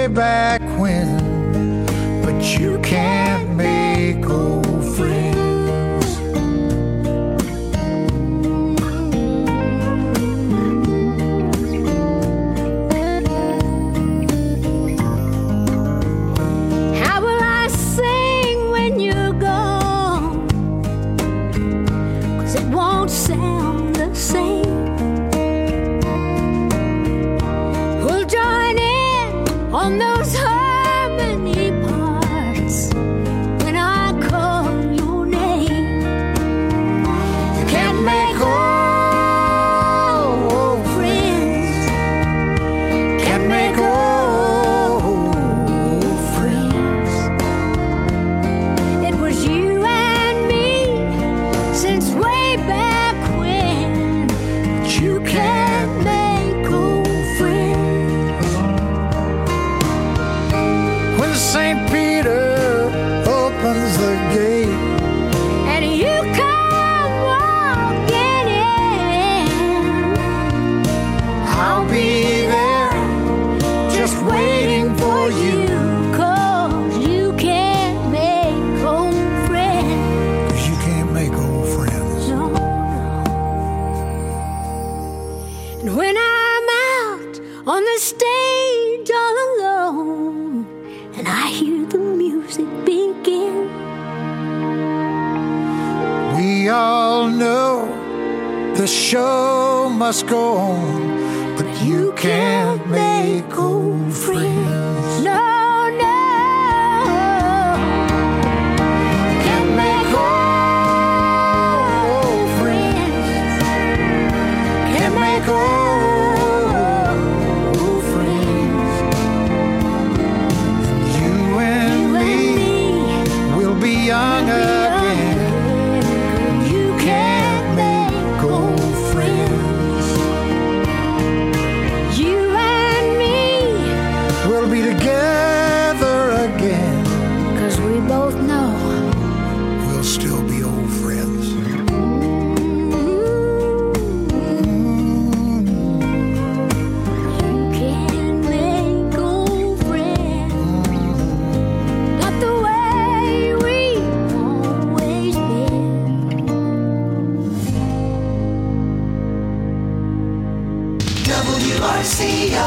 way back when, but you can't make old friends. How will I sing when you're gone? 'Cause it won't sound the same. We'll join in on those harmony parts when I call your name. You can't make old friends. Can't make old friends. It was you and me since way back when. But you can't make old friends. When St. Peter opens the gate, And you come walking in, I'll be there just waiting for you. 'cause you can't make old friends. 'Cause you can't make old friends. No, no. And when I'm out on the stage all alone, and I hear the music begin, We all know the show must go on, but you can't make old friends. no, no. Can't make old friends. Can't make old friends. You and me will be young again. You can't make old friends. You and me, We'll be together again. 'cause we both know We'll still be old friends. you can't make old friends. Not the way we've always been. WRCO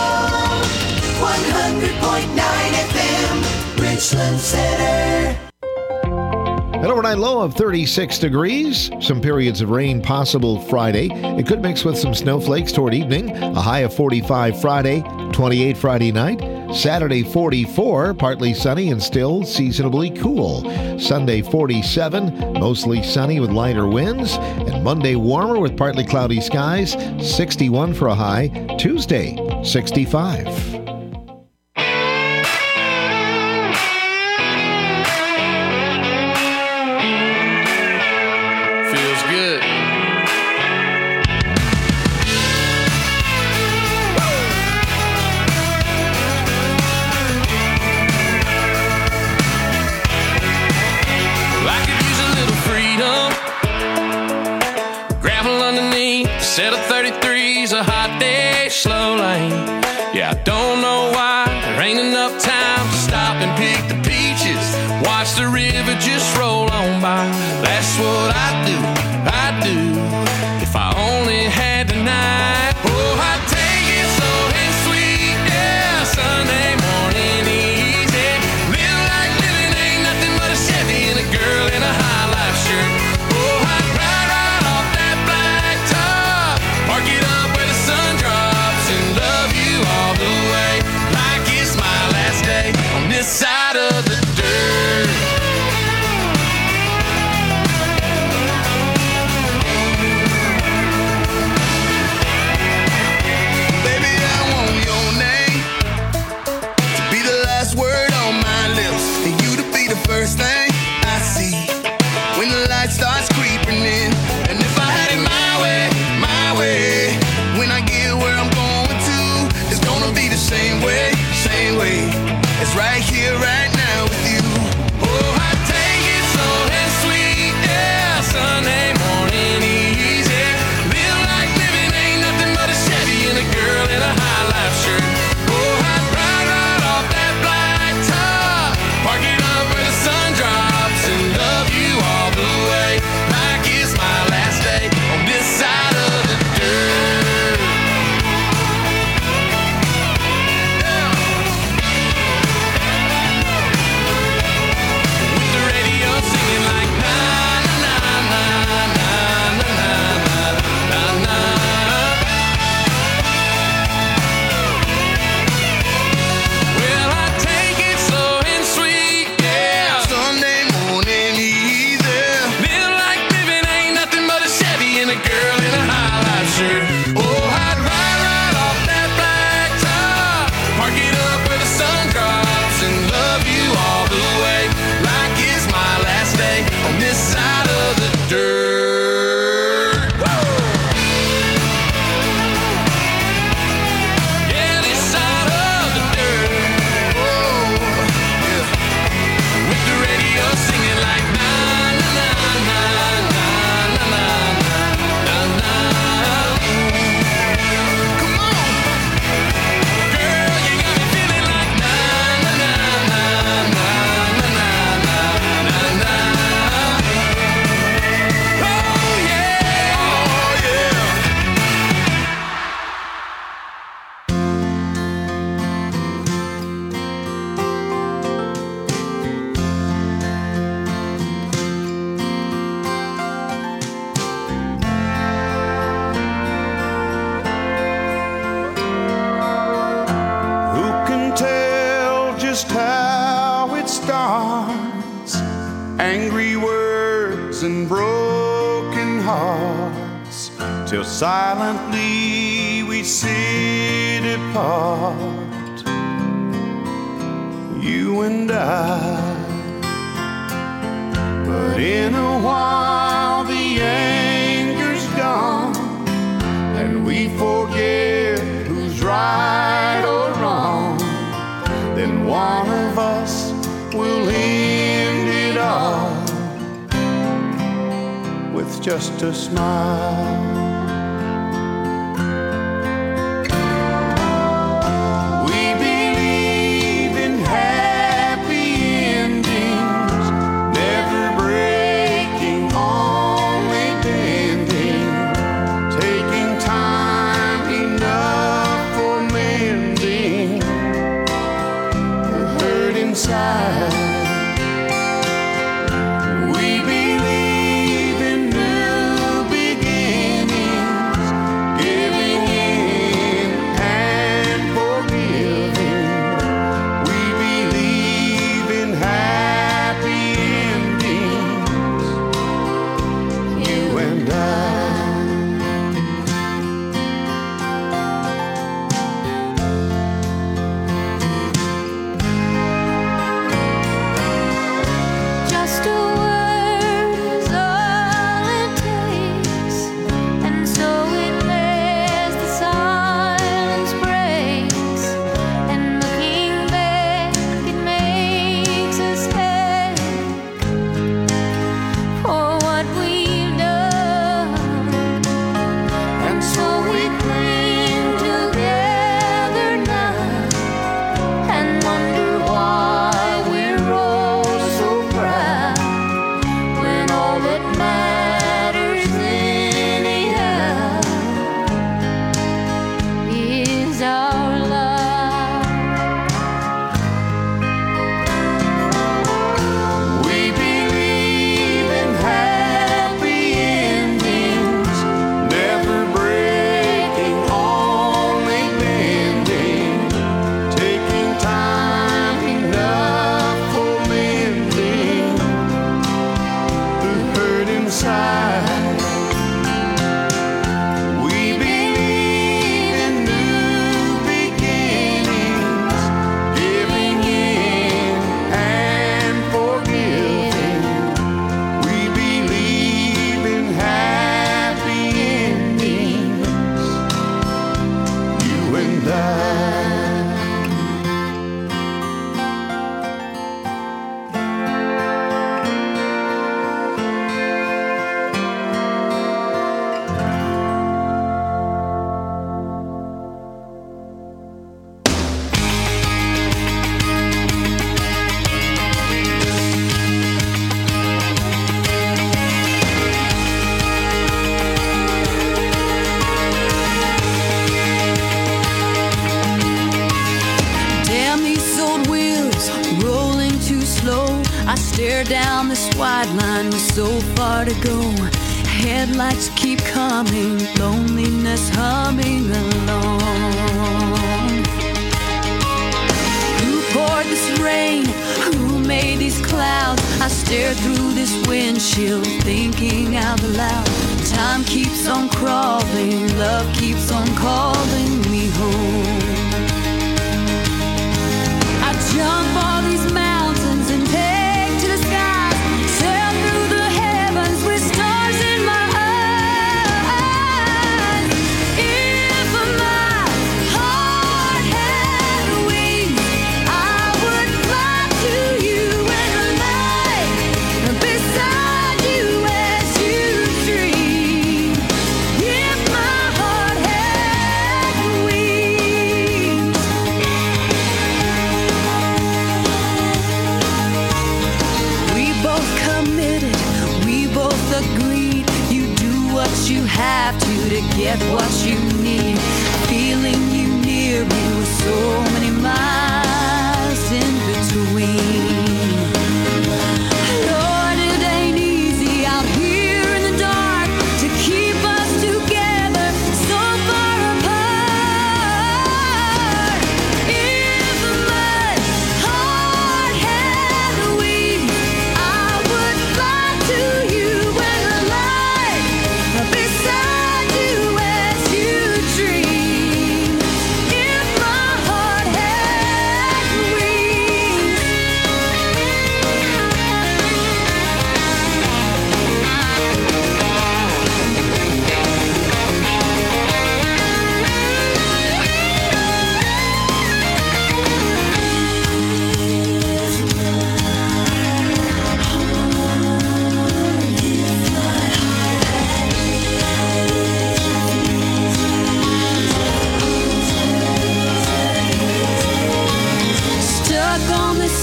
100.9 FM, Richland Center. An overnight low of 36 degrees. Some periods of rain possible Friday. It could mix with some snowflakes toward evening. A high of 45 Friday, 28 Friday night. Saturday 44, partly sunny and still seasonably cool. Sunday 47, mostly sunny with lighter winds. And Monday warmer with partly cloudy skies. 61 for a high. Tuesday 65. Feels good. I could use a little freedom. Gravel underneath, set of 33's a hot day, slow lane. Yeah, I don't know why there ain't enough time to stop and pick the peaches. Watch the river just roll on by. That's what I do if I only had the night. Oh, I'd take it slow and sweet, yeah, Sunday morning easy. Live like living ain't nothing but a Chevy and a girl in a high life shirt. Oh, I'd ride right off that black top, park it up where the sun drops, and love you all the way like it's my last day on this side of the dirt. just how it starts. Angry words and broken hearts, till silently we sit apart, you and I. But in a while the anger's gone, and we forget who's right or wrong. Then one of us will end it all with just a smile. We believe in happy endings, never breaking, only bending, taking time enough for mending the hurt inside. We believe in new beginnings, giving in and forgiving. We believe in happy endings, you and I. Just a word is all it takes, and so it lays, the silence breaks, and looking back it makes us ache for what we've done, and so we cling together now and wonder why we're all so proud, when all that matters anyhow is our love. We believe in happy endings, never breaking, only bending, taking time enough for mending the hurt inside. We believe in new beginnings, giving in and forgiving. We believe in happy endings, you and I. Damn these old wheels rolling too slow. I stare down this white line with so far to go. Headlights keep coming, loneliness humming along. Who poured this rain? Who made these clouds? I stare through this windshield, thinking out loud. Time keeps on crawling, love keeps on calling me home. I jump all these mountains and take to the sky, sail through the heavens with stars in my eyes. If my heart had wings, I would fly to you and lay beside you as you dream. If my heart had wings. We both committed, we both agreed. You do what you have to get what you need. Feeling you near me with so many miles in between. Lord, it ain't easy out here in the dark to keep us together so far apart. If my heart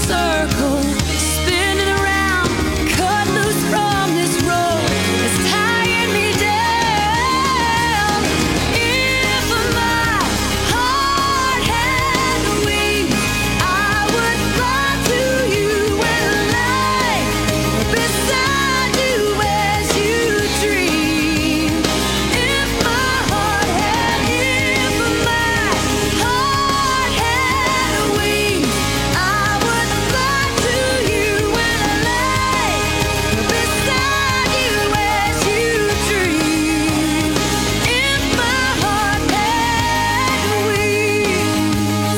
circle, spinning around, cut loose from this road. It's tying me down. If my heart had wings, I would fly to you and lie beside you as you dream. If my heart had wings, I would fly to you and lie beside you as you dream. If my heart had wings.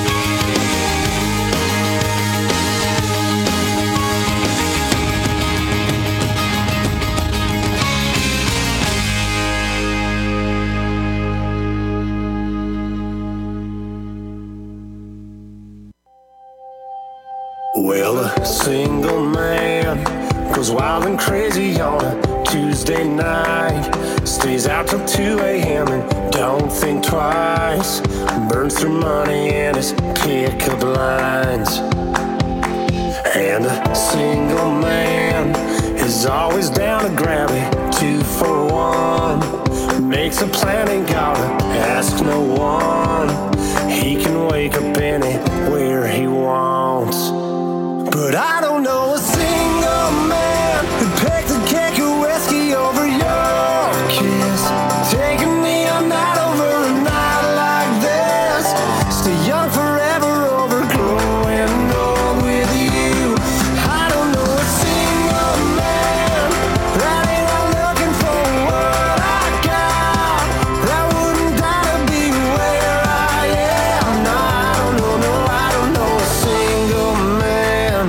Well, a single man goes wild and crazy on a Tuesday night. Stays out till 2 a.m. and don't think twice. Burns through money and his pickup lines. And a single man is always down to grab a 2 for $1. Makes a plan, ain't gotta ask no one. He can wake up anywhere he wants. But I don't know a single man who'd pick the cake of whiskey over your kiss. Taking me all night over a night like this. Stay young forever over growing old with you. I don't know a single man that ain't out looking for what I got. That wouldn't die to be where I am. No, I don't know, no, I don't know a single man.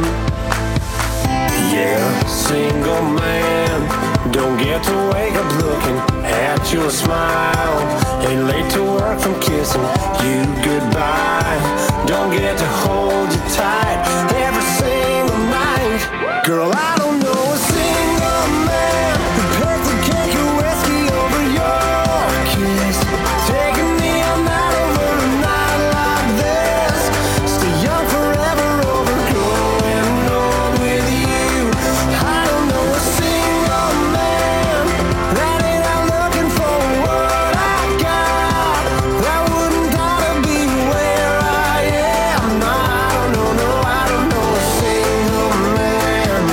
Yeah, single man. Don't get to wake up looking at your smile. Ain't late to work from kissing you goodbye. Don't get to hold you tight every single night. Girl, I don't know a single man who picked the cake of whiskey over your kiss. Taking me all night over a night like this. Stay young forever over growing old with you. I don't know a single man that ain't out looking for what I got. That wouldn't die to be where I am. No, I don't know, no, I don't know a single man.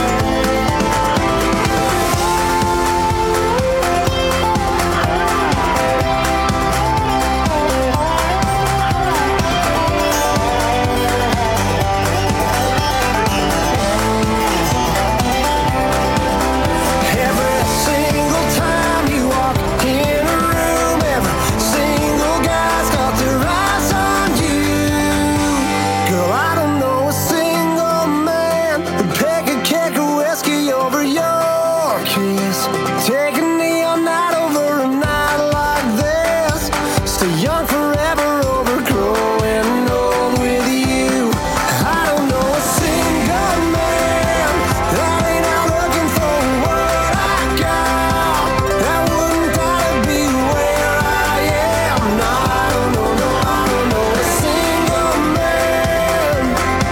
Every single time you walk in a room, every single guy's got their eyes on you. Girl, I don't know a single man who'd pick a cake of whiskey over your kiss. Taking me all night over a night like this. Stay young forever over growing old with you. I don't know a single man that ain't out looking for what I got. That wouldn't die to be where I am. No, I don't know, no, I don't know a single man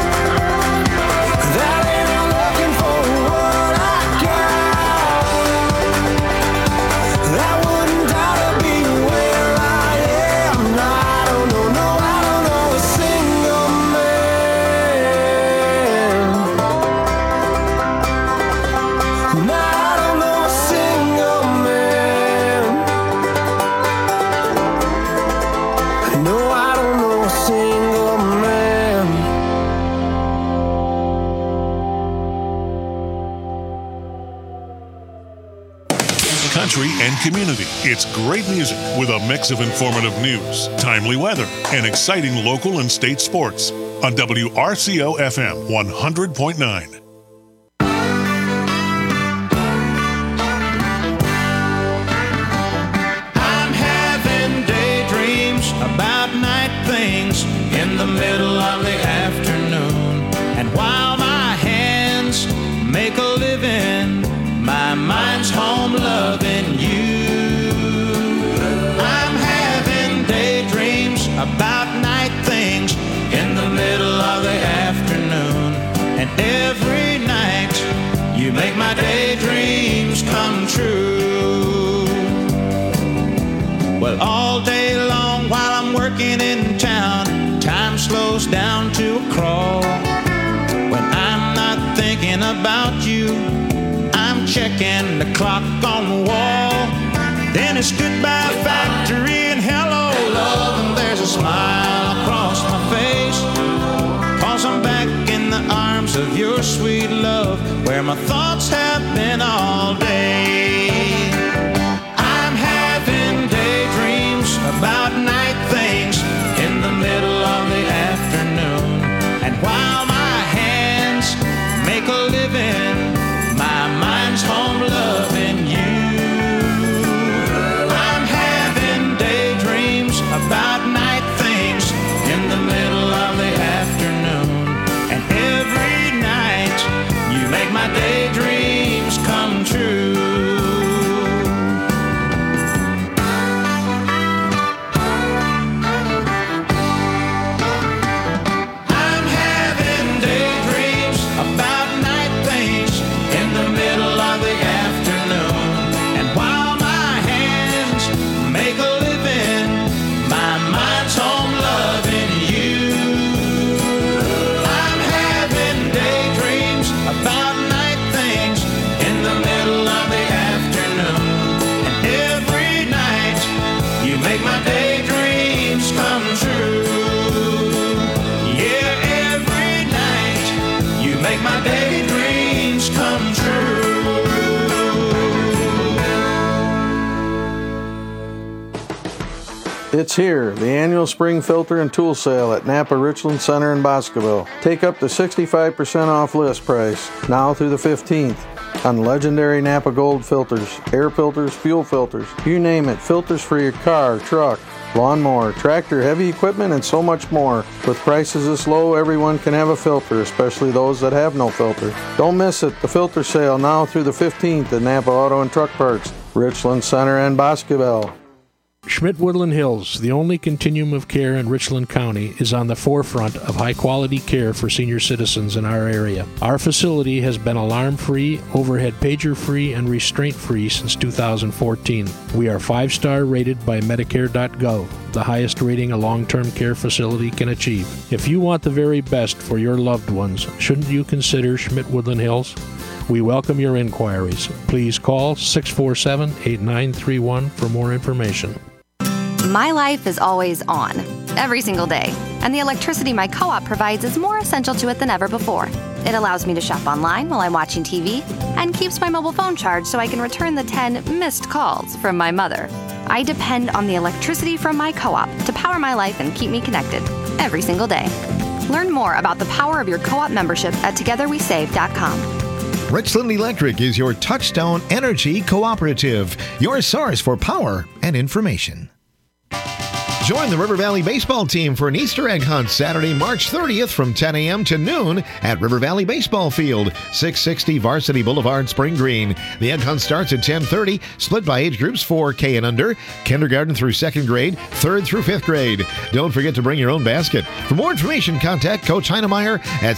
that ain't out looking for what I got. That wouldn't die to be where I am. No, I don't know, no, I don't know a single man. No, I don't know a single man. No, I don't know a single man. Country and community. It's great music with a mix of informative news, timely weather, and exciting local and state sports on WRCO FM 100.9. I'm having daydreams about night things in the middle of the afternoon. And while my hands make a living, my mind's home loving you. I'm having daydreams about night things in the middle of the afternoon. every night you make my daydreams come true. Well, all day long while I'm working in town, time slows down to a crawl. When I'm not thinking about you, I'm checking the clock on the wall. Then it's goodbye factory and hello love, and there's a smile across my face, 'cause I'm back in the arms of your sweet love, where my thoughts have been all day. I'm having daydreams about night things in the middle of the afternoon, and while my hands make a living, my mind's home loving you. I'm having daydreams about night things in the middle of the afternoon, and every night you make my daydreams come true. I'm having daydreams about night things in the middle of the afternoon, and while my hands make a living, my mind's home loving you. I'm having daydreams about night things in the middle of the afternoon, and every night you make my daydreams come true. Yeah, every night you make my daydreams come true. It's here, the annual spring filter and tool sale at Napa Richland Center in Boscoville. Take up to 65% off list price, now through the 15th, on legendary Napa Gold filters, air filters, fuel filters, you name it, filters for your car, truck, lawnmower, tractor, heavy equipment, and so much more. With prices this low, everyone can have a filter, especially those that have no filter. Don't miss it, the filter sale now through the 15th at Napa Auto and Truck Parts, Richland Center and Boscoville. Schmidt-Woodland Hills, the only continuum of care in Richland County, is on the forefront of high-quality care for senior citizens in our area. Our facility has been alarm-free, overhead pager-free, and restraint-free since 2014. We are 5-star rated by Medicare.gov, the highest rating a long-term care facility can achieve. If you want the very best for your loved ones, shouldn't you consider Schmidt-Woodland Hills? We welcome your inquiries. Please call 647-8931 for more information. My life is always on, every single day, and the electricity my co-op provides is more essential to it than ever before. It allows me to shop online while I'm watching TV and keeps my mobile phone charged so I can return the 10 missed calls from my mother. I depend on the electricity from my co-op to power my life and keep me connected every single day. Learn more about the power of your co-op membership at togetherwesave.com. Richland Electric is your touchstone energy cooperative, your source for power and information. Join the River Valley baseball team for an Easter egg hunt Saturday, March 30th from 10 a.m. to noon at River Valley Baseball Field, 660 Varsity Boulevard, Spring Green. The egg hunt starts at 10:30, split by age groups 4K and under, kindergarten through 2nd grade, 3rd through 5th grade. Don't forget to bring your own basket. For more information, contact Coach Heinemeyer at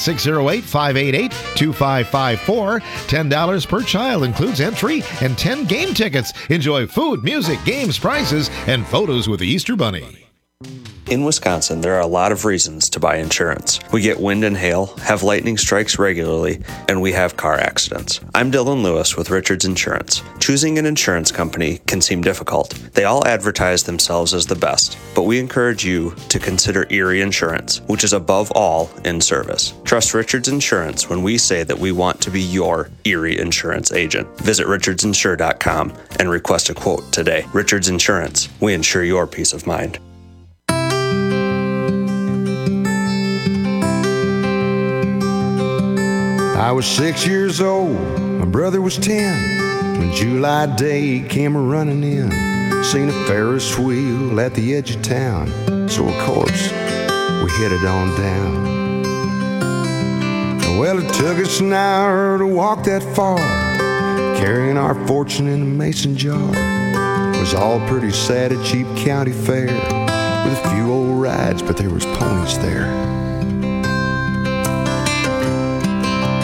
608-588-2554. $10 per child includes entry and 10 game tickets. Enjoy food, music, games, prizes, and photos with the Easter Bunny. In Wisconsin, there are a lot of reasons to buy insurance. We get wind and hail, have lightning strikes regularly, and we have car accidents. I'm Dylan Lewis with Richards Insurance. Choosing an insurance company can seem difficult. They all advertise themselves as the best, but we encourage you to consider Erie Insurance, which is above all in service. Trust Richards Insurance when we say that we want to be your Erie Insurance agent. Visit richardsinsure.com and request a quote today. Richards Insurance, we insure your peace of mind. I was 6 years old, my brother was 10, when July day came a-running in. Seen a Ferris wheel at the edge of town, so of course we headed on down. Well, it took us an hour to walk that far, carrying our fortune in a mason jar. It was all pretty sad at Cheap County Fair, with a few old rides, but there was ponies there.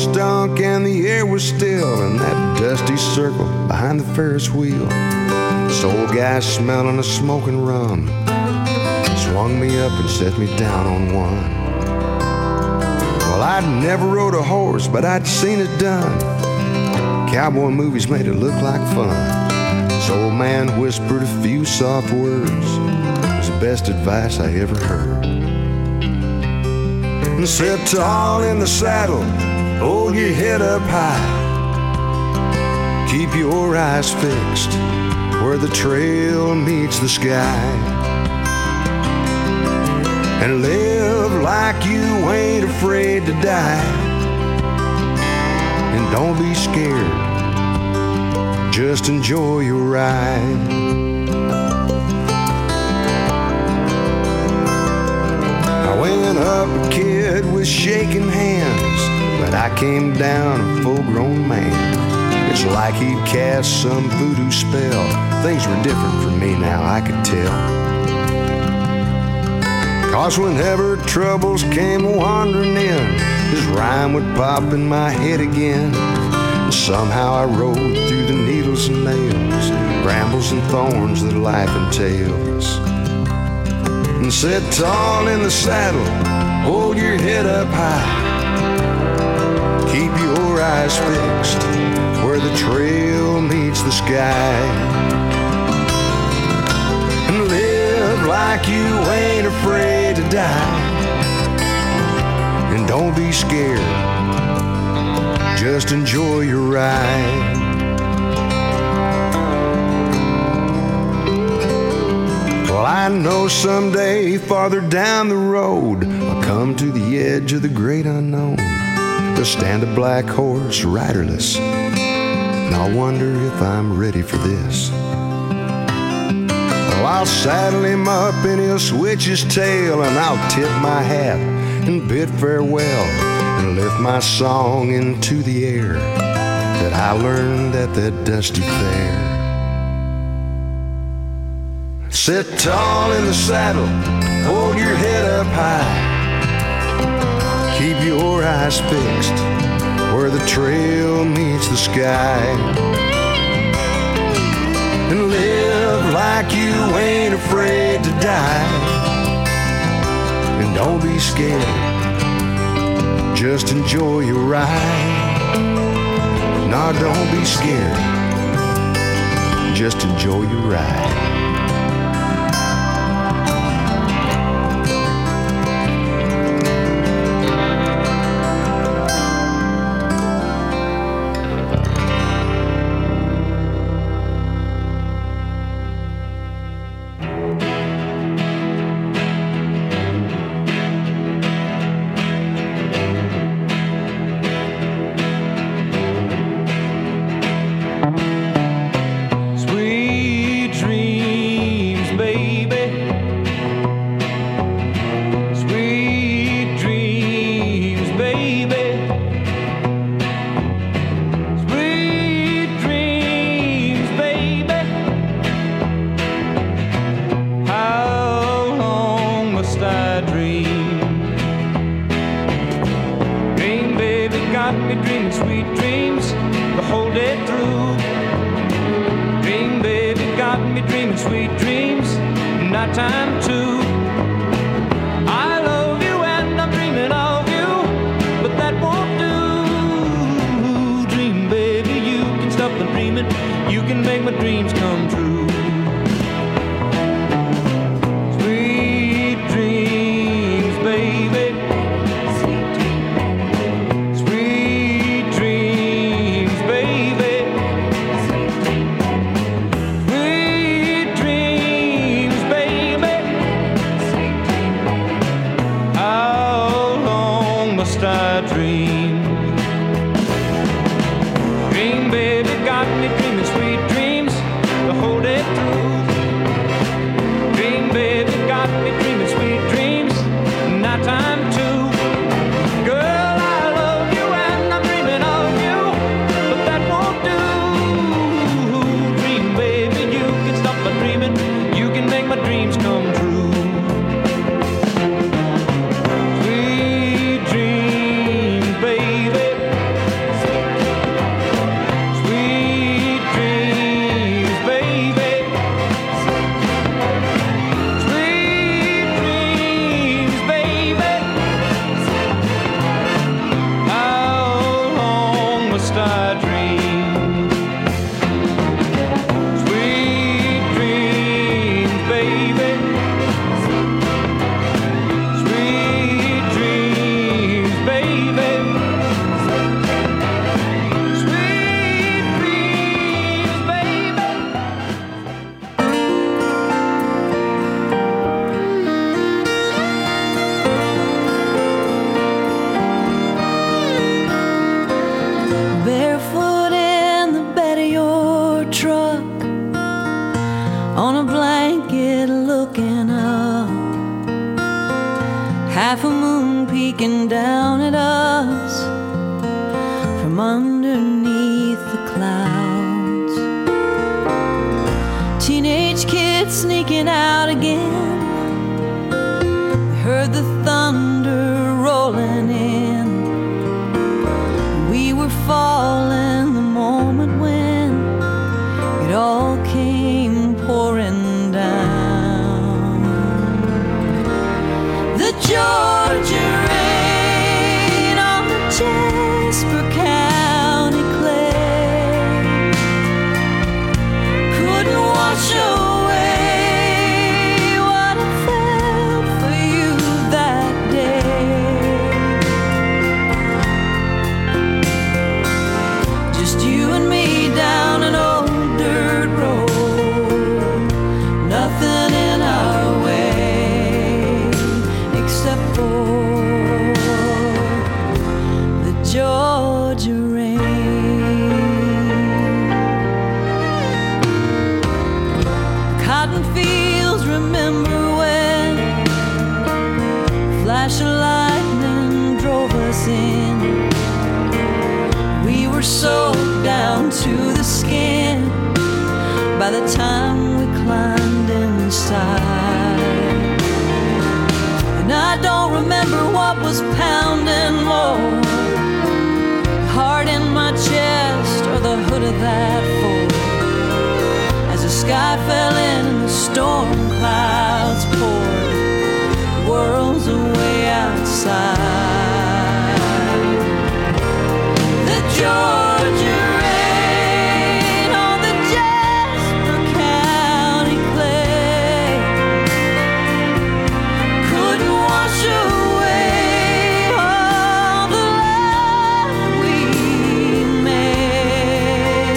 stunk and the air was still in that dusty circle behind the Ferris wheel. This old guy smelling a smoking rum swung me up and set me down on one. Well, I'd never rode a horse, but I'd seen it done. Cowboy movies made it look like fun. This old man whispered a few soft words. It was the best advice I ever heard. And sit tall in the saddle, hold your head up high. Keep your eyes fixed where the trail meets the sky. And live like you ain't afraid to die. And don't be scared, just enjoy your ride. I went up a kid with shaking hands, but I came down a full-grown man. It's like he'd cast some voodoo spell. Things were different for me now, I could tell. 'Cause whenever troubles came wandering in, his rhyme would pop in my head again. And somehow I rode through the needles and nails, brambles and thorns that life entails. And sit tall in the saddle, hold your head up high. Keep your eyes fixed where the trail meets the sky. And live like you ain't afraid to die. And don't be scared, just enjoy your ride. Well, I know someday farther down the road I'll come to the edge of the great unknown. There'll stand a black horse riderless, and I'll wonder if I'm ready for this. Well, I'll saddle him up and he'll switch his tail, and I'll tip my hat and bid farewell and lift my song into the air that I learned at that dusty fair. Sit tall in the saddle, hold your head up high. Keep your eyes fixed where the trail meets the sky. And live like you ain't afraid to die. And don't be scared, just enjoy your ride. No, don't be scared, just enjoy your ride. half a moon peeking down at us from underneath the clouds. Teenage kids sneaking out again. We heard the thunder rolling in. We were falling the moment when it all came pouring down. The Georgia rain on the Jasper County clay couldn't wash away what I felt for you that day. Just you and me down an old dirt road, nothing in our way except for the Georgia rain. Cotton fields, remember when flash of lightning drove us in. We were soaked down to the skin by the time we climbed inside. And I don't remember what was pounding more, heart in my chest or the hood of that Ford, as the sky fell in and the storm clouds poured worlds away outside. The Georgia rain on the Jasper County clay couldn't wash away all the love we made.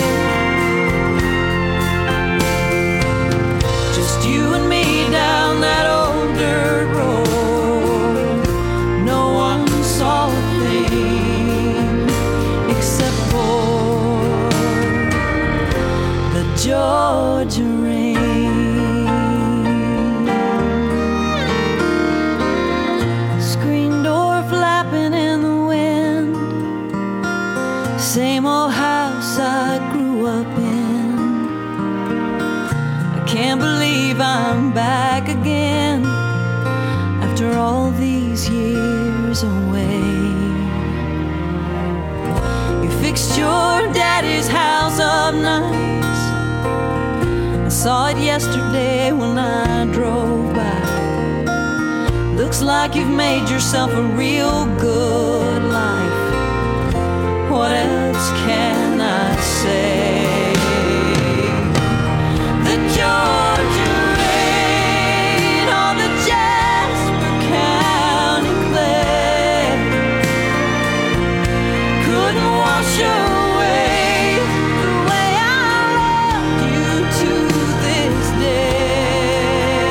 Just you and me down that old dirt road. No one saw a thing except for the Georgia rain. Screen door flapping in the wind, same old house I grew up in. I can't believe I'm back again after all these years away. You fixed your daddy's house up nice. I saw it yesterday when I drove by. Looks like you've made yourself a real good life. What else can I say? The Georgia rain on the Jasper County clay couldn't wash away the way I loved you to this day.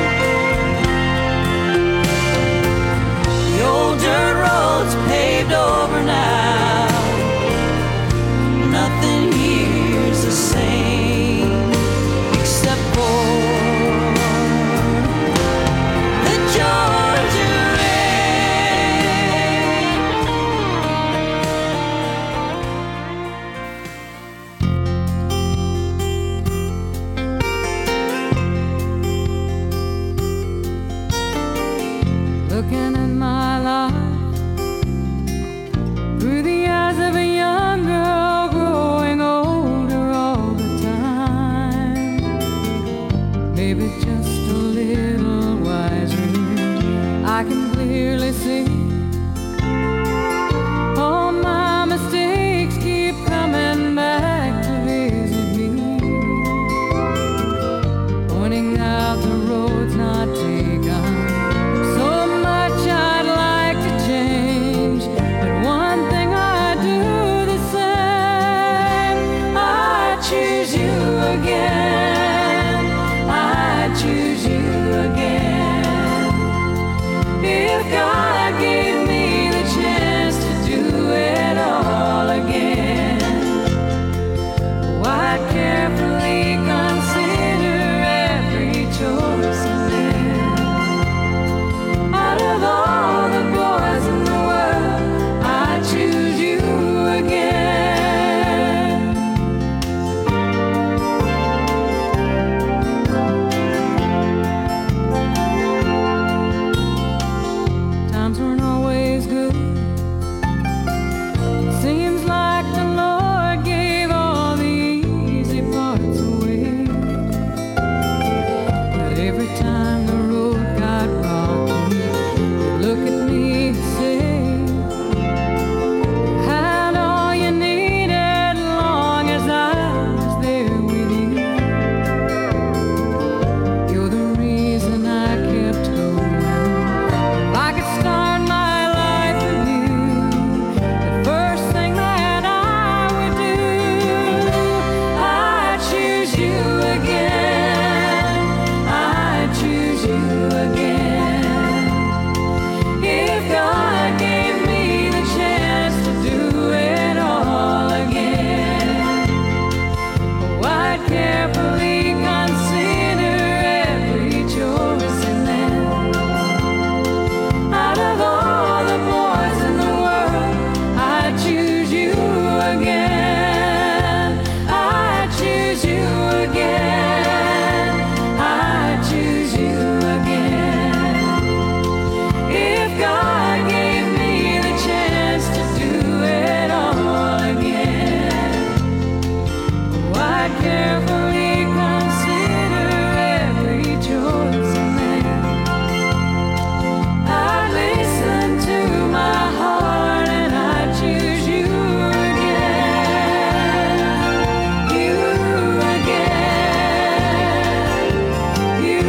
The old dirt road's paved over now. Nothing here's the same except for the Georgia rain. Looking at my life through the eyes of a young girl growing older all the time, maybe just a little wiser. I can clearly see all my mistakes keep coming back to visit me, pointing out the roads not taken. So much I'd like to change, but one thing I do the same. I choose you again. I choose you again. If God gave times weren't always good. Seems like the Lord gave all the easy parts away. But every time the road got rocky, He'd look at me and say, "You had all you needed long as I was there with you. You're the reason I kept going. If I could start my life anew, the first thing that I would do, I'd choose you again. I'd choose you again. If God gave me the chance to do it all again, oh, I'd carefully consider every choice and then, out of all the boys in the world, I'd choose you again. I'd choose you again. I'd choose you again. If God gave me the chance to do it all again, oh, I'd carefully consider every choice and then I'd listen to my heart and I'd choose you again. You again. You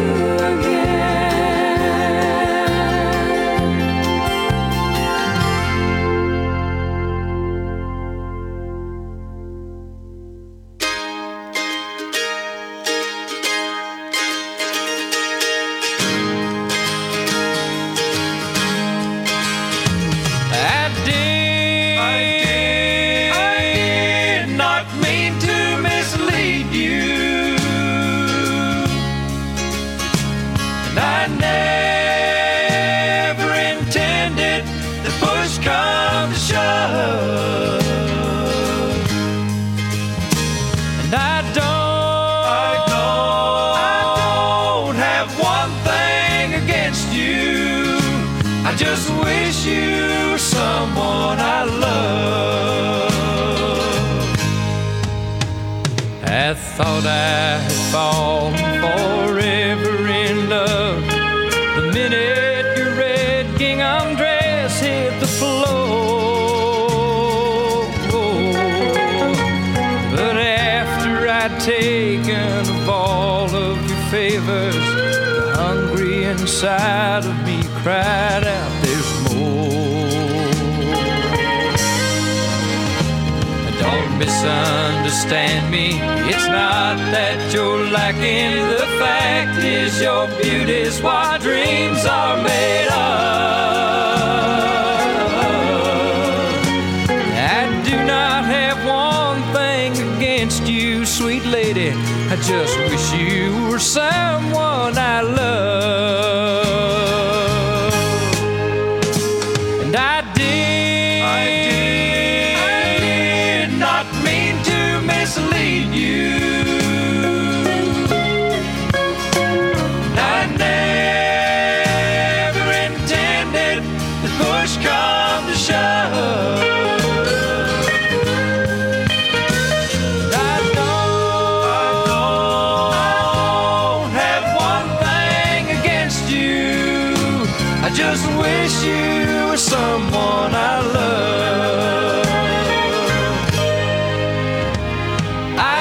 I did not mean to mislead you, and I never intended the push come to shove, and I don't have one thing against you. I just wish you were someone I love. I thought I had fallen forever in love the minute your red gingham dress hit the floor. But after I'd taken of all of your favors, the hungry inside of me cried out, "There's more." Don't misunderstand me, it's not that you're lacking. The fact is your beauty's what dreams are made of. I do not have one thing against you, sweet lady. I just wish you were someone I love. And I did not mean to mislead you. I never intended the push come to shove. I don't have one thing against you. I just wish you were someone I love. I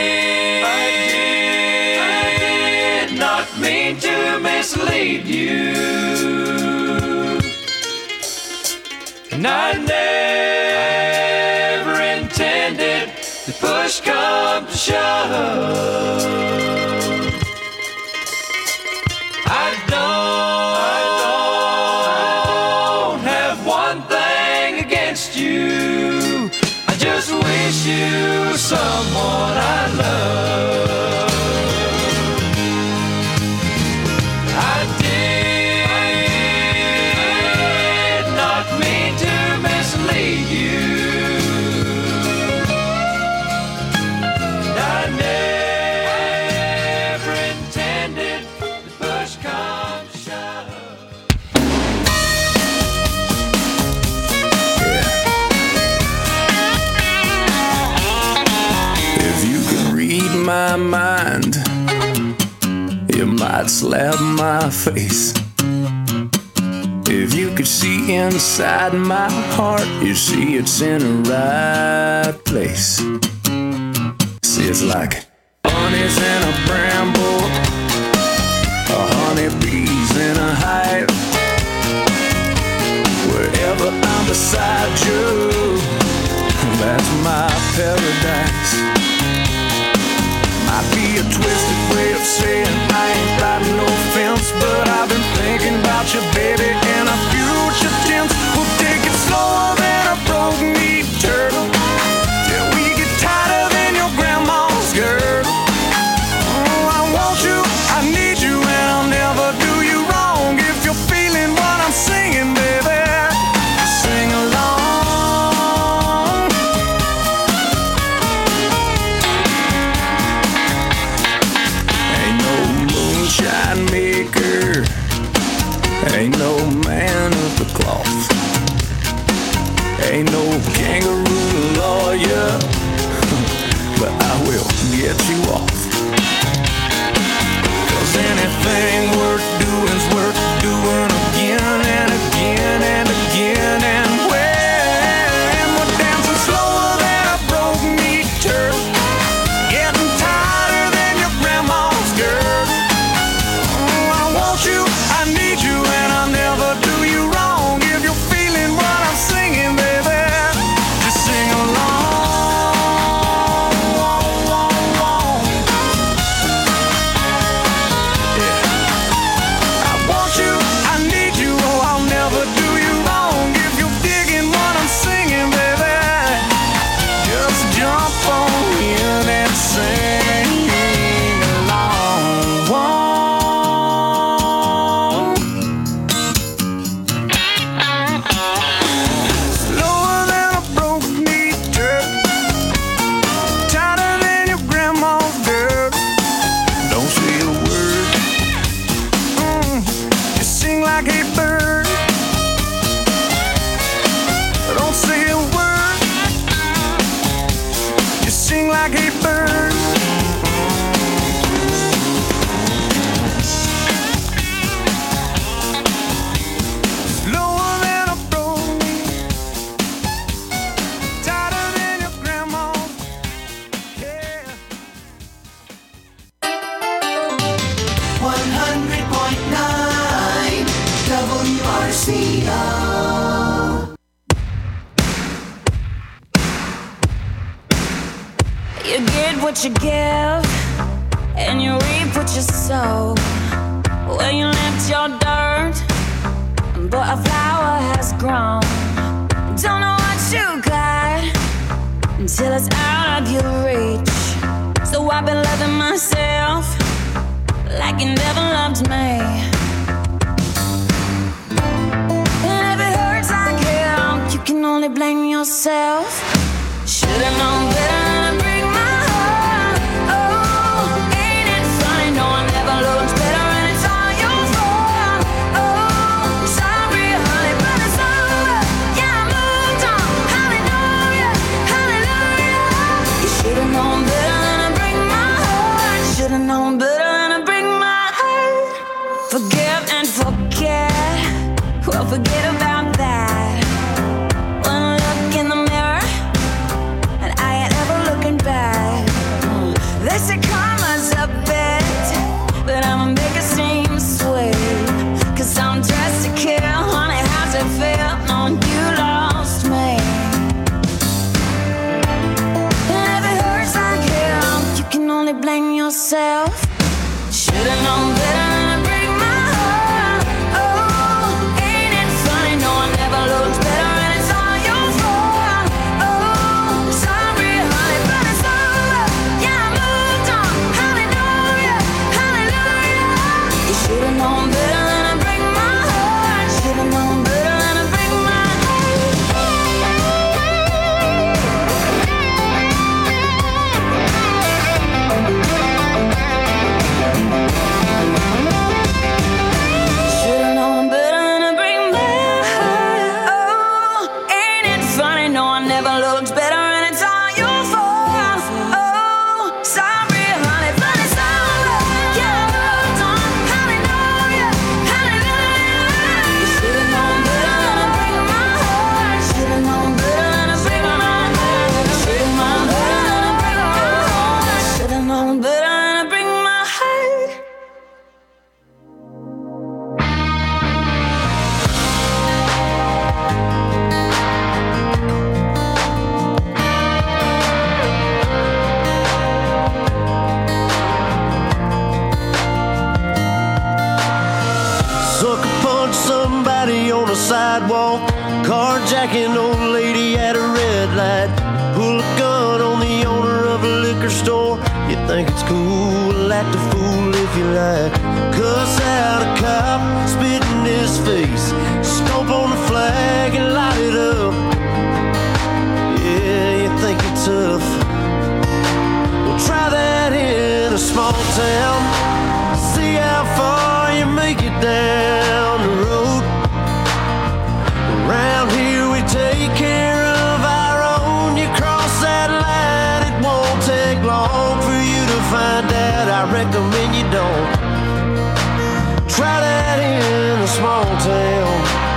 did not mean to mislead you, and I never intended the push come to shove. I don't have one thing against you. I just wish you were someone I love. I did not mean to mislead you. I never intended the push come to shove. slap my face. If you could see inside my heart, you see it's in the right place. See, it's like honey's in a bramble, honeybees in a hive. Wherever I'm beside you, that's my paradise. Might be a twisted way of saying I ain't riding no fence, but I've been thinking about you, baby, in a future tense. We'll take it slower than a broke meat turtle, till we get tighter than your grandma's girdle. Oh, I want you, I need you, and I'll never do you wrong. If you're feeling what I'm singing, baby, sing along. Moonshine maker, ain't no man of the cloth, ain't no kangaroo lawyer, but I will get you off. 'Cause anything worth doing's worth doing again and again and again. And when we're dancing slower than a broke meat turtle, getting tighter than your grandma's girl. I want you, I need you, and I'll never do you wrong. If you're feeling what I'm singing, baby, just sing along. Yeah. I want you, I need you, oh, I'll never do you wrong. If you're digging what I'm singing, baby, just jump on in and sing along. Slower than a broke meat turtle, tighter than your grandma's dirt. Don't say a word, just sing like a bird. Don't say a word, just sing like a bird. Slower than a broke meat, tighter than your grandma's. Yeah. 100.9 WRCO. You get what you give, and you reap what you sow. When you lift your dirt, but a flower has grown. Don't know what you got until it's out of your reach. So I've been loving myself like you never loved me. And if it hurts like hell, you can only blame yourself. Should've known better than to break my heart. Oh, ain't it funny? No one ever looks better, and it's all your fault. Oh, sorry, honey, but it's over. Yeah, I moved on. Hallelujah, hallelujah. You should've known better than to break my heart. Should've known better than to break my heart. Forgive and forget. Well, forget about that. One look in the mirror, and I ain't ever looking back. They say karma's a bitch, but I'ma make it seem sweet. 'Cause I'm dressed to kill, honey, how's it feel knowing you lost me? And if it hurts like hell, you can only blame yourself. Should've known better than to break my heart. Oh, ain't it funny? No one ever looks better, and it's all your fault. Oh, sorry, honey, but it's over. Yeah, I moved on. Hallelujah, hallelujah. You should've known better than to break my heart. Should've known better than to break my heart. sidewalk, carjacking old lady at a red light, pull a gun on the owner of a liquor store. You think it's cool, act a fool if you like, cuss out a cop, spit in his face, stomp on the flag and light it up. Yeah, you think you're tough. Well, try that in a small town, see how far you make it down the road. Around here we take care of our own. You cross that line, it won't take long for you to find out. I recommend you don't. Try that in a small town.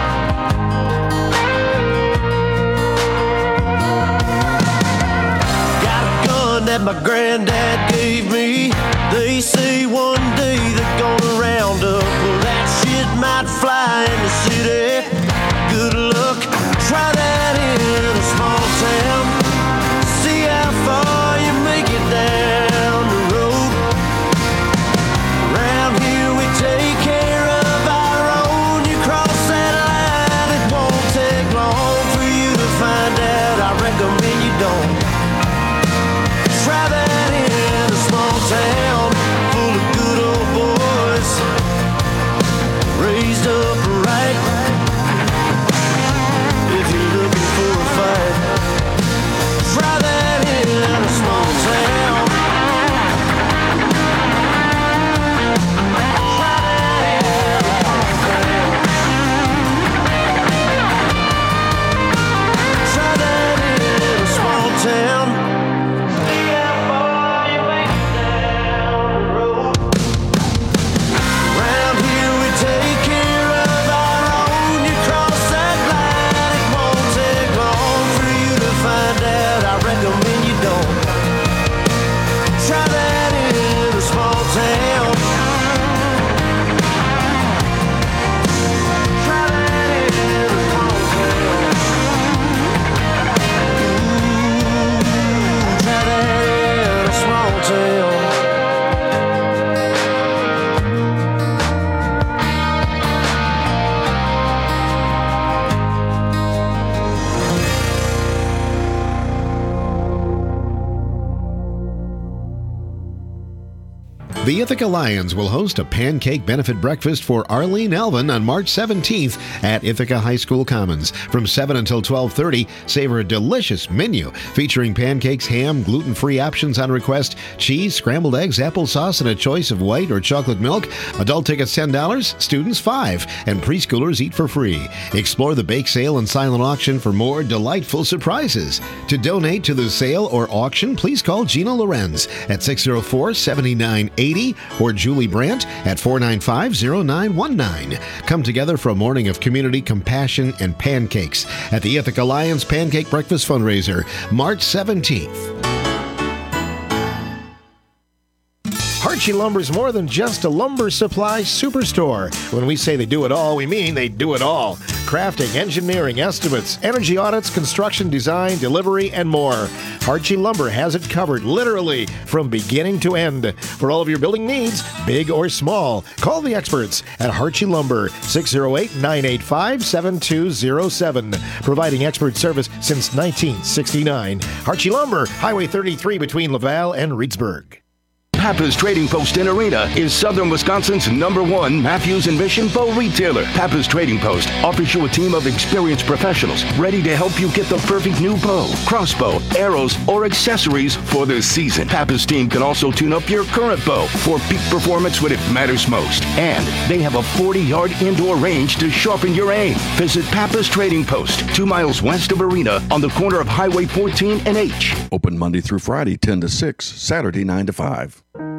Got a gun that my granddad gave me. They say one day they're gonna round up. Well, that shit might fly in the city. Good luck, try that in a small town. See how far you make it down the road. Around here we take care of our own. You cross that line, it won't take long for you to find out. I recommend you don't. Try that in a small town full of good old boys, raised up right. If you're looking for a fight, try that in a small town. Try that in a small town. See how far you make it down the road. Around here we take care of our own. You cross that line, it won't take long for you to find out. I recommend you don't. Try that in a small town. Try that in a small town. Try that in a small town. The Ithaca Lions will host a pancake benefit breakfast for Arlene Alvin on March 17th at Ithaca High School Commons. From 7 until 12:30, savor a delicious menu featuring pancakes, ham, gluten-free options on request, cheese, scrambled eggs, applesauce, and a choice of white or chocolate milk. Adult tickets $10, students $5, and preschoolers eat for free. Explore the bake sale and silent auction for more delightful surprises. To donate to the sale or auction, please call Gina Lorenz at 604-7980 or Julie Brandt at 495-0919. Come together for a morning of community compassion and pancakes at the Ithaca Lions Pancake Breakfast Fundraiser, March 17th. Harchie Lumber's more than just a lumber supply superstore. When we say they do it all, we mean they do it all. Crafting, engineering, estimates, energy audits, construction, design, delivery, and more. Harchie Lumber has it covered, literally, from beginning to end. For all of your building needs, big or small, call the experts at Harchie Lumber, 608-985-7207. Providing expert service since 1969. Harchie Lumber, Highway 33 between Laval and Reedsburg. Pappas Trading Post in Arena is Southern Wisconsin's #1 Matthews and Mission bow retailer. Pappas Trading Post offers you a team of experienced professionals ready to help you get the perfect new bow, crossbow, arrows, or accessories for this season. Pappas team can also tune up your current bow for peak performance when it matters most. And they have a 40-yard indoor range to sharpen your aim. Visit Pappas Trading Post, 2 miles west of Arena on the corner of Highway 14 and H. Open Monday through Friday, 10 to 6, Saturday, 9 to 5.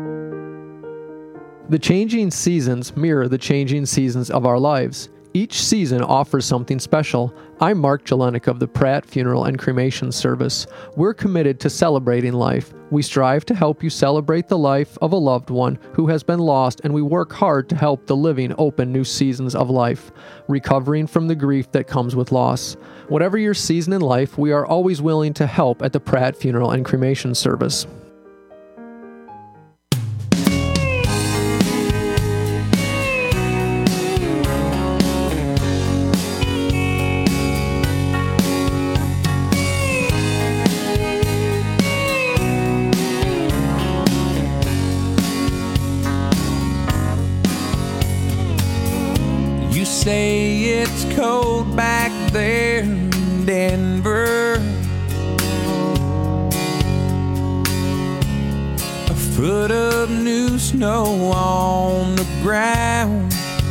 The changing seasons mirror the changing seasons of our lives. Each season offers something special. I'm Mark Jelenik of the Pratt Funeral and Cremation Service. We're committed to celebrating life. We strive to help you celebrate the life of a loved one who has been lost, and we work hard to help the living open new seasons of life, recovering from the grief that comes with loss. Whatever your season in life, we are always willing to help at the Pratt Funeral and Cremation Service. in Denver. A foot of new snow on the ground.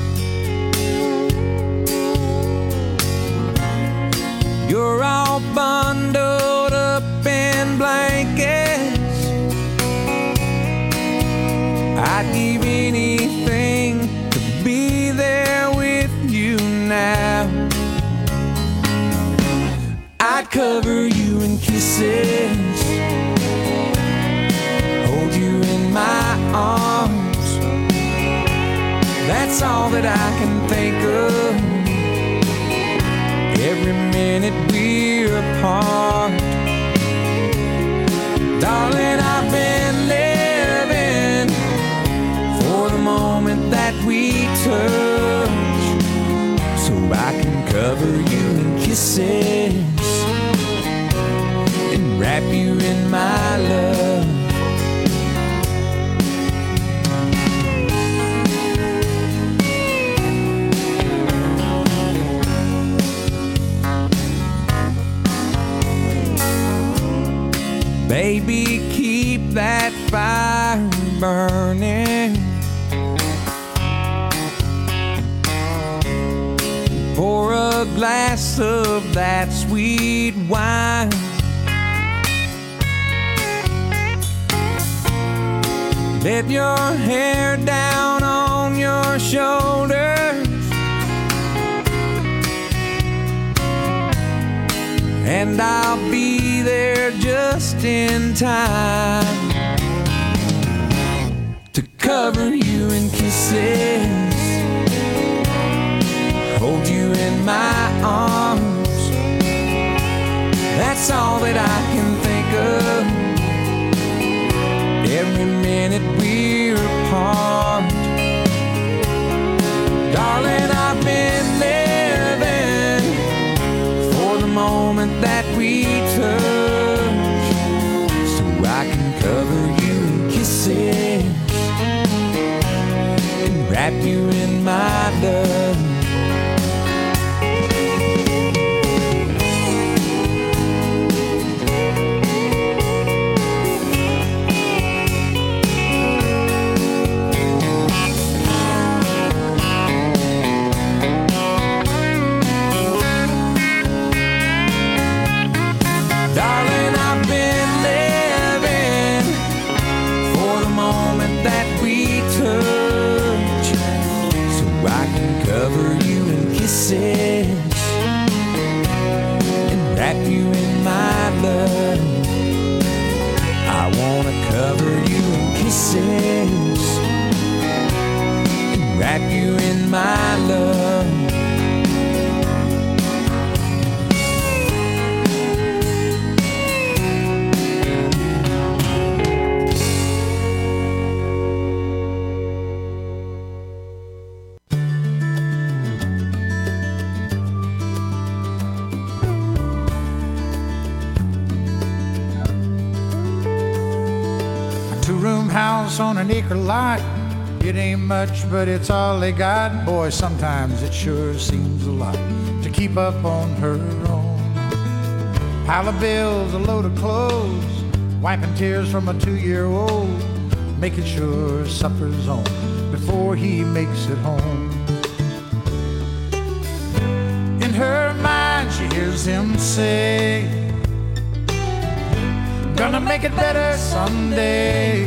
You're all bundled up in blankets. I'd give anything to be there with you now. I'd cover you in kisses, hold you in my arms. That's all that I can think of. Every minute we're apart, darling, I've been living for the moment that we touch, so I can cover you in kisses and wrap you in my love. Baby, keep that fire burning. Pour a glass of that sweet wine. Let your hair down on your shoulders, and I'll be there just in time to cover you in kisses, hold you in my arms. That's all that I can think of. Every minute we're apart, darling, I've been living for the moment that we touch, so I can cover you in kisses and wrap you in my love. Cover you in kisses and wrap you in my love. I wanna cover you in kisses and wrap you in my love. House on an acre lot. It ain't much, but it's all they got. Boy, sometimes it sure seems a lot to keep up on her own. Pile of bills, a load of clothes, wiping tears from a 2-year-old, making sure supper's on before he makes it home. In her mind, she hears him say, gonna make it better someday.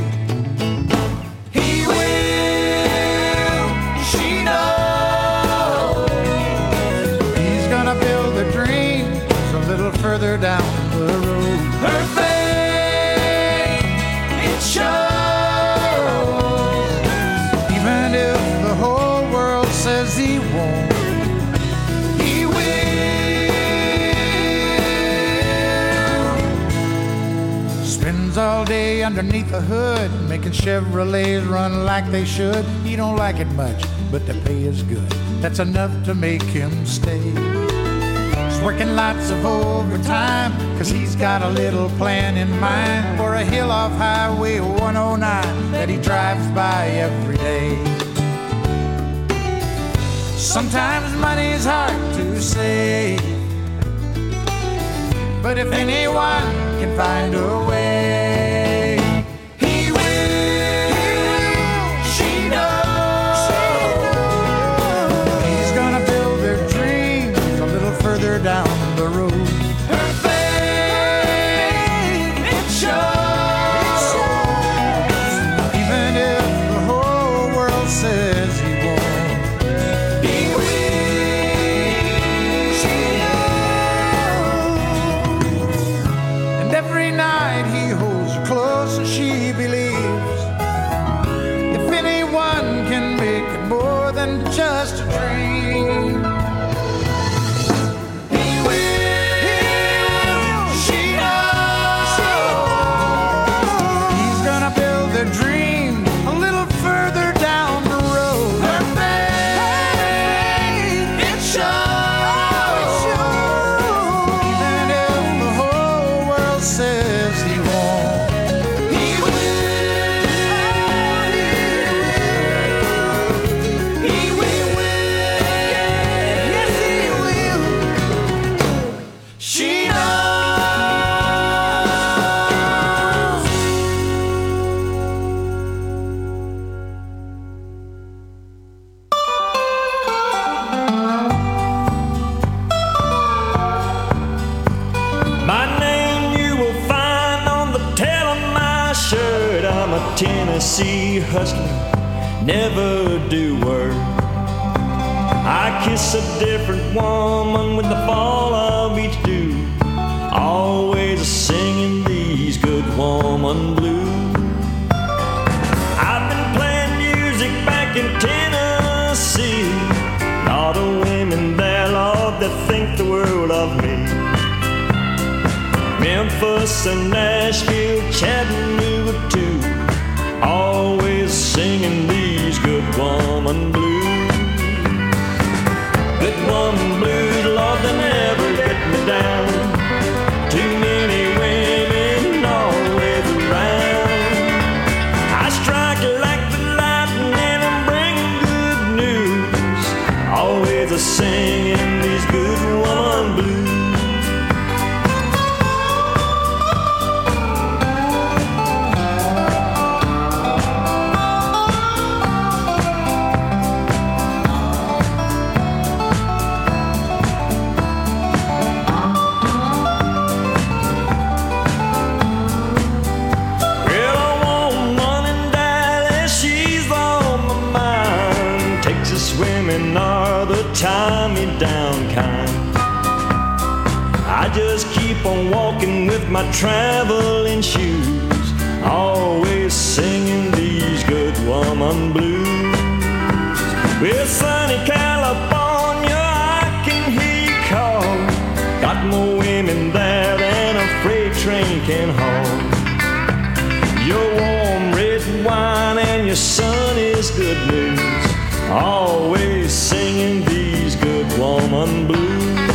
Further down the road, her faith, it shows. Even if the whole world says he won't, he will. Spends all day underneath the hood, making Chevrolets run like they should. He don't like it much, but the pay is good. That's enough to make him stay. Working lots of overtime, cause he's got a little plan in mind for a hill off Highway 109 that he drives by every day. Sometimes money's hard to save, But if anyone can find a way, he will. She knows. He's gonna build their dreams a little further down the road. Her faith, it shows. Even if the whole world says he won't, he will. She knows. And every night he holds her close as she believes. If anyone can make it more than just a dream, he will. She knows. He's gonna build their dream a little further down the road. Her faith, it shows. Even if the whole world says he won't, he will. He will. Yes, he will. She knows. My name you will find on the tail of my shirt. I'm a Tennessee hustler, never do work. I kiss a different woman with the fall of each dew. Always singing these good woman blues. I've been playing music back in Tennessee. Lot of women there, Lord, that think the world of me. Memphis and Nashville, Chattanooga too. Always singing these good woman blues. Good woman blues, Lord, they never get me down. Too many women always around. I strike like the lightning and I'm bringing good news. Always a singing these good woman blues. Well, I want money in Dallas, she's on my mind. Texas women are the tie-me-down kind. I just keep on walking with my traveling shoes. Always singing these good woman blues. Well, sunny California, I can hear you call. Got more women there than a freight train can haul. Your warm red wine and your sun is good news. Always singing these good woman blues.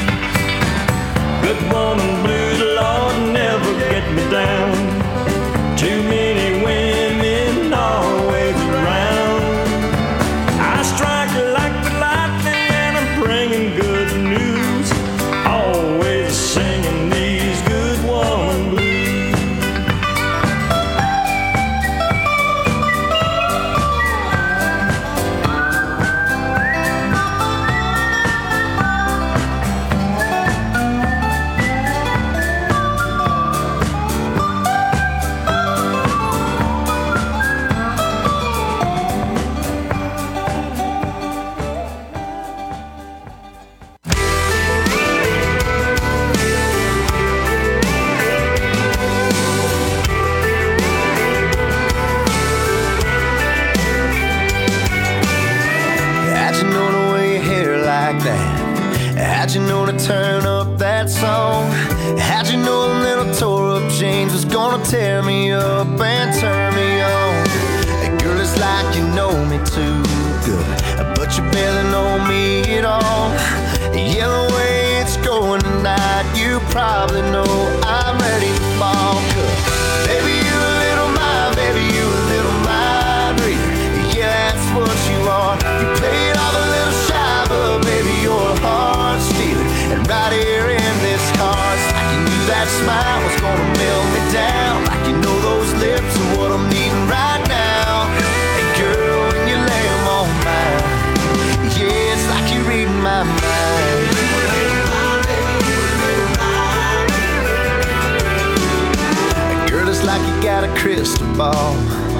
Good woman blues, Lord, never get me down. Too many women always around. I strike like the lightning and I'm bringing good news. Always singing these good woman blues. How'd you know to wear your hair like that? How'd you know to turn up that song? How'd you know a little tore up jeans was gonna tear me up and turn me on? Hey, girl, it's like you know me too good, but you barely know me at all. Yeah, the way it's going tonight, you probably know I'm ready to fall. 'Cause baby, you a little mind, baby, you a little mind reader. Yeah, that's what you are. You play it off a little shy, but baby, you're a heart stealer. And right here in this car, it's like you that smile was gonna melt me down. Like you know those lips are what I'm needing right now. And girl, when you lay them on mine, yeah, it's like you're reading my mind. Girl, it's like you got a crystal ball.